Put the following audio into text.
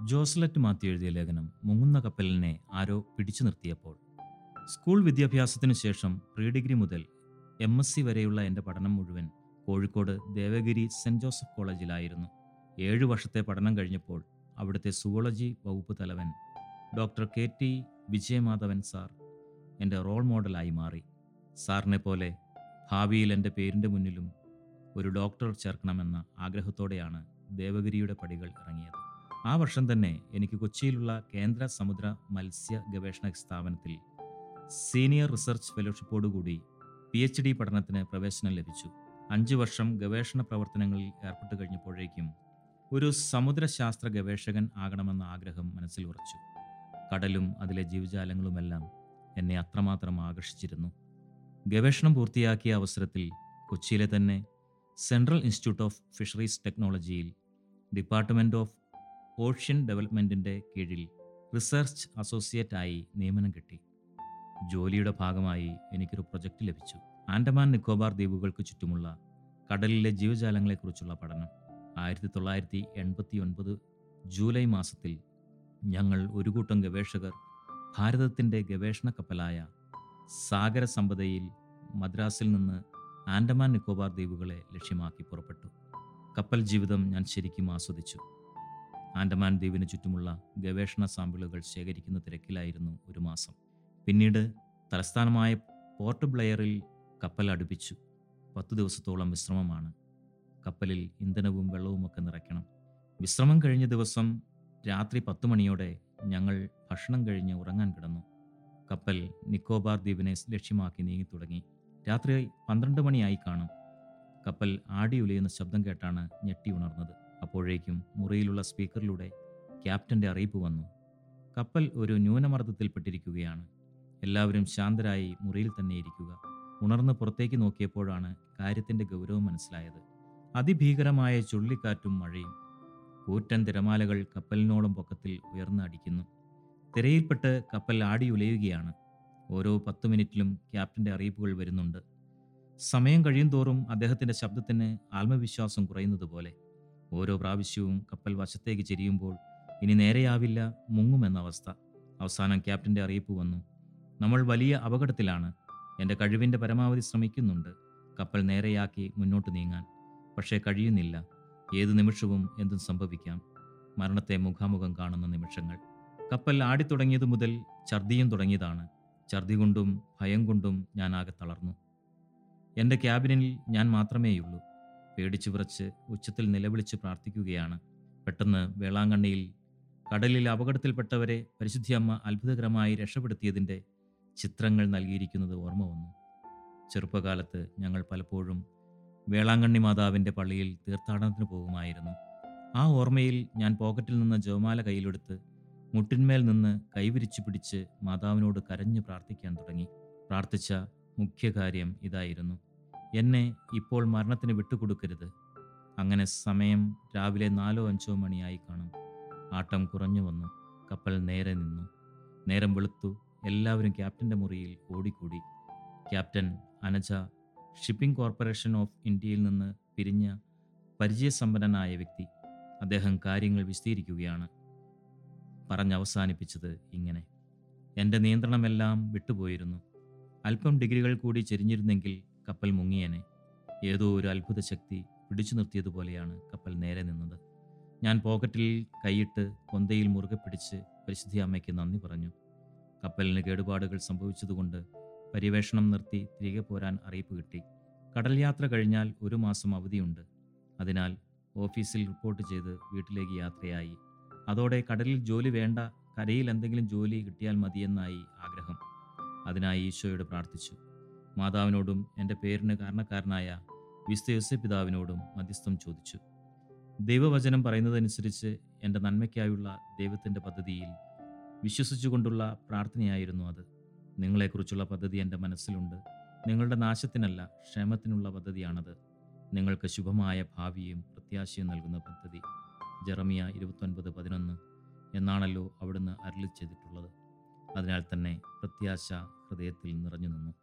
ജോസ്ലറ്റ് മാത്യു എഴുതിയ ലേഖനം മുങ്ങുന്ന കപ്പലിനെ ആരോ പിടിച്ചു നിർത്തിയപ്പോൾ. സ്കൂൾ വിദ്യാഭ്യാസത്തിനു ശേഷം പ്രീ ഡിഗ്രി മുതൽ MSc വരെയുള്ള എൻ്റെ പഠനം മുഴുവൻ കോഴിക്കോട് ദേവഗിരി സെൻറ് ജോസഫ് കോളേജിലായിരുന്നു. 7 വർഷത്തെ പഠനം കഴിഞ്ഞപ്പോൾ അവിടുത്തെ സുവോളജി വകുപ്പ് തലവൻ ഡോക്ടർ KT വിജയമാധവൻ സാർ എൻ്റെ റോൾ മോഡലായി മാറി. സാറിനെ പോലെ ഭാവിയിൽ എൻ്റെ പേരിൻ്റെ മുന്നിലും ഒരു ഡോക്ടർ ചേർക്കണമെന്ന ആഗ്രഹത്തോടെയാണ് ദേവഗിരിയുടെ പടികൾ ഇറങ്ങിയത്. ആ വർഷം തന്നെ എനിക്ക് കൊച്ചിയിലുള്ള കേന്ദ്ര സമുദ്ര മത്സ്യ ഗവേഷണ സ്ഥാപനത്തിൽ സീനിയർ റിസർച്ച് ഫെലോഷിപ്പോടുകൂടി PhD പഠനത്തിന് പ്രവേശനം ലഭിച്ചു. 5 വർഷം ഗവേഷണ പ്രവർത്തനങ്ങളിൽ ഏർപ്പെട്ടു കഴിഞ്ഞപ്പോഴേക്കും ഒരു സമുദ്രശാസ്ത്ര ഗവേഷകൻ ആകണമെന്ന ആഗ്രഹം മനസ്സിൽ ഉറച്ചു. കടലും അതിലെ ജീവജാലങ്ങളുമെല്ലാം എന്നെ അത്രമാത്രം ആകർഷിച്ചിരുന്നു. ഗവേഷണം പൂർത്തിയാക്കിയ അവസരത്തിൽ കൊച്ചിയിലെ തന്നെ സെൻട്രൽ ഇൻസ്റ്റിറ്റ്യൂട്ട് ഓഫ് ഫിഷറീസ് ടെക്നോളജിയിൽ ഡിപ്പാർട്ട്മെൻറ്റ് ഓഫ് ഓഷ്യൻ ഡെവലപ്മെൻറ്റിൻ്റെ കീഴിൽ റിസർച്ച് അസോസിയേറ്റ് ആയി നിയമനം കിട്ടി. ജോലിയുടെ ഭാഗമായി എനിക്കൊരു പ്രൊജക്റ്റ് ലഭിച്ചു. ആൻഡമാൻ നിക്കോബാർ ദ്വീപുകൾക്ക് ചുറ്റുമുള്ള കടലിലെ ജീവജാലങ്ങളെക്കുറിച്ചുള്ള പഠനം. 1989 ജൂലൈ മാസത്തിൽ ഞങ്ങൾ ഒരു കൂട്ടം ഗവേഷകർ ഭാരതത്തിൻ്റെ ഗവേഷണ കപ്പലായ സാഗര സമ്പദയിൽ മദ്രാസിൽ നിന്ന് ആൻഡമാൻ നിക്കോബാർ ദ്വീപുകളെ ലക്ഷ്യമാക്കി പുറപ്പെട്ടു. കപ്പൽ ജീവിതം ഞാൻ ശരിക്കും ആസ്വദിച്ചു. ആൻഡമാൻ ദ്വീപിന് ചുറ്റുമുള്ള ഗവേഷണ സാമ്പിളുകൾ ശേഖരിക്കുന്ന തിരക്കിലായിരുന്നു ഒരു മാസം. പിന്നീട് തലസ്ഥാനമായ പോർട്ട് ബ്ലെയറിൽ കപ്പൽ അടുപ്പിച്ചു. 10 ദിവസത്തോളം വിശ്രമമാണ്. കപ്പലിൽ ഇന്ധനവും വെള്ളവുമൊക്കെ നിറയ്ക്കണം. വിശ്രമം കഴിഞ്ഞ ദിവസം രാത്രി 10 മണിയോടെ ഞങ്ങൾ ഭക്ഷണം കഴിഞ്ഞ് ഉറങ്ങാൻ കിടന്നു. കപ്പൽ നിക്കോബാർ ദ്വീപിനെ ലക്ഷ്യമാക്കി നീങ്ങി തുടങ്ങി. രാത്രി 12 മണിയായി കാണും. കപ്പൽ ആടി ഉലയുന്ന ശബ്ദം കേട്ടാണ് ഞെട്ടി ഉണർന്നത്. അപ്പോഴേക്കും മുറിയിലുള്ള സ്പീക്കറിലൂടെ ക്യാപ്റ്റൻ്റെ അറിയിപ്പ് വന്നു. കപ്പൽ ഒരു ന്യൂനമർദ്ദത്തിൽപ്പെട്ടിരിക്കുകയാണ്. എല്ലാവരും ശാന്തരായി മുറിയിൽ തന്നെ ഇരിക്കുക. ഉണർന്ന് പുറത്തേക്ക് നോക്കിയപ്പോഴാണ് കാര്യത്തിൻ്റെ ഗൗരവം മനസ്സിലായത്. അതിഭീകരമായ ചുഴലിക്കാറ്റും മഴയും. കൂറ്റൻ തിരമാലകൾ കപ്പലിനോളം പൊക്കത്തിൽ ഉയർന്ന് അടിക്കുന്നു. തിരയിൽപ്പെട്ട് കപ്പൽ ആടി ഉലയുകയാണ്. ഓരോ 10 മിനിറ്റിലും ക്യാപ്റ്റൻ്റെ അറിയിപ്പുകൾ വരുന്നുണ്ട്. സമയം കഴിയും തോറും അദ്ദേഹത്തിൻ്റെ ശബ്ദത്തിന് ആത്മവിശ്വാസം കുറയുന്നത് പോലെ. ഓരോ പ്രാവശ്യവും കപ്പൽ വശത്തേക്ക് ചെരിയുമ്പോൾ ഇനി നേരെയാവില്ല, മുങ്ങുമെന്ന അവസ്ഥ. അവസാനം ക്യാപ്റ്റൻ്റെ അറിയിപ്പ് വന്നു. നമ്മൾ വലിയ അപകടത്തിലാണ്. എൻ്റെ കഴിവിൻ്റെ പരമാവധി ശ്രമിക്കുന്നുണ്ട് കപ്പൽ നേരെയാക്കി മുന്നോട്ട് നീങ്ങാൻ. പക്ഷേ കഴിയുന്നില്ല. ഏതു നിമിഷവും എന്തും സംഭവിക്കാം. മരണത്തെ മുഖാമുഖം കാണുന്ന നിമിഷങ്ങൾ. കപ്പൽ ആടിത്തുടങ്ങിയതു മുതൽ ഛർദിയും തുടങ്ങിയതാണ്. ഛർദി കൊണ്ടും ഭയം കൊണ്ടും ഞാൻ ആകെ തളർന്നു. എൻ്റെ ക്യാബിനിൽ ഞാൻ മാത്രമേയുള്ളൂ. പേടിച്ചു വിറച്ച് ഉച്ചത്തിൽ നിലവിളിച്ച് പ്രാർത്ഥിക്കുകയാണ്. പെട്ടെന്ന് വേളാങ്കണ്ണിയിൽ കടലിൽ അപകടത്തിൽപ്പെട്ടവരെ പരിശുദ്ധിയമ്മ അത്ഭുതകരമായി രക്ഷപ്പെടുത്തിയതിൻ്റെ ചിത്രങ്ങൾ നൽകിയിരിക്കുന്നത് ഓർമ്മ വന്നു. ചെറുപ്പകാലത്ത് ഞങ്ങൾ പലപ്പോഴും വേളാങ്കണ്ണി മാതാവിൻ്റെ പള്ളിയിൽ തീർത്ഥാടനത്തിന് പോകുമായിരുന്നു. ആ ഓർമ്മയിൽ ഞാൻ പോക്കറ്റിൽ നിന്ന് ജപമാല കയ്യിലെടുത്ത് മുട്ടിന്മേൽ നിന്ന് കൈവിരിച്ചു പിടിച്ച് മാതാവിനോട് കരഞ്ഞു പ്രാർത്ഥിക്കാൻ തുടങ്ങി. പ്രാർത്ഥിച്ച മുഖ്യ കാര്യം ഇതായിരുന്നു: എന്നെ ഇപ്പോൾ മരണത്തിന് വിട്ടുകൊടുക്കരുത്. അങ്ങനെ സമയം രാവിലെ 4-5 മണിയായി കാണും. ആട്ടം കുറഞ്ഞു വന്നു. കപ്പൽ നേരെ നിന്നു. നേരം വെളുത്തു. എല്ലാവരും ക്യാപ്റ്റൻ്റെ മുറിയിൽ ഓടിക്കൂടി. ക്യാപ്റ്റൻ അനജ ഷിപ്പിംഗ് കോർപ്പറേഷൻ ഓഫ് ഇന്ത്യയിൽ നിന്ന് പിരിഞ്ഞ പരിചയസമ്പന്നനായ വ്യക്തി. അദ്ദേഹം കാര്യങ്ങൾ വിശദീകരിക്കുകയാണ്. പറഞ്ഞവസാനിപ്പിച്ചത് ഇങ്ങനെ: എൻ്റെ നിയന്ത്രണമെല്ലാം വിട്ടുപോയിരുന്നു. അല്പം ഡിഗ്രികൾ കൂടി ചെരിഞ്ഞിരുന്നെങ്കിൽ കപ്പൽ മുങ്ങിയേനെ. ഏതോ ഒരു അത്ഭുത ശക്തി പിടിച്ചു നിർത്തിയതുപോലെയാണ് കപ്പൽ നേരെ നിന്നത്. ഞാൻ പോക്കറ്റിൽ കൈയിട്ട് കൊന്തയിൽ മുറുകെ പിടിച്ച് പരിശുദ്ധി അമ്മയ്ക്ക് നന്ദി പറഞ്ഞു. കപ്പലിന് കേടുപാടുകൾ സംഭവിച്ചതുകൊണ്ട് പര്യവേഷണം നിർത്തി തിരികെ പോരാൻ അറിയിപ്പ് കിട്ടി. കടൽ യാത്ര കഴിഞ്ഞാൽ 1 മാസം അവധിയുണ്ട്. അതിനാൽ ഓഫീസിൽ റിപ്പോർട്ട് ചെയ്ത് വീട്ടിലേക്ക് യാത്രയായി. അതോടെ കടലിൽ ജോലി വേണ്ട, കരയിൽ എന്തെങ്കിലും ജോലി കിട്ടിയാൽ മതിയെന്നായി ആഗ്രഹം. അതിനായി ഈശോയോട് പ്രാർത്ഥിച്ചു. മാതാവിനോടും എൻ്റെ പേരിന് കാരണക്കാരനായ വിശുദ്ധ യോസേപ്പ് പിതാവിനോടും മധ്യസ്ഥം ചോദിച്ചു. ദൈവവചനം പറയുന്നതനുസരിച്ച് എൻ്റെ നന്മയ്ക്കായുള്ള ദൈവത്തിൻ്റെ പദ്ധതിയിൽ വിശ്വസിച്ചുകൊണ്ടുള്ള പ്രാർത്ഥനയായിരുന്നു അത്. നിങ്ങളെക്കുറിച്ചുള്ള പദ്ധതി എൻ്റെ മനസ്സിലുണ്ട്. നിങ്ങളുടെ നാശത്തിനല്ല, ക്ഷേമത്തിനുള്ള പദ്ധതിയാണത്. നിങ്ങൾക്ക് ശുഭമായ ഭാവിയും പ്രത്യാശയും നൽകുന്ന പദ്ധതി. ജെറമിയ 29:11 എന്നാണല്ലോ അവിടുന്ന് അരുളി ചെയ്തിട്ടുള്ളത്. അതിനാൽ തന്നെ പ്രത്യാശ ഹൃദയത്തിൽ നിറഞ്ഞു നിന്നു.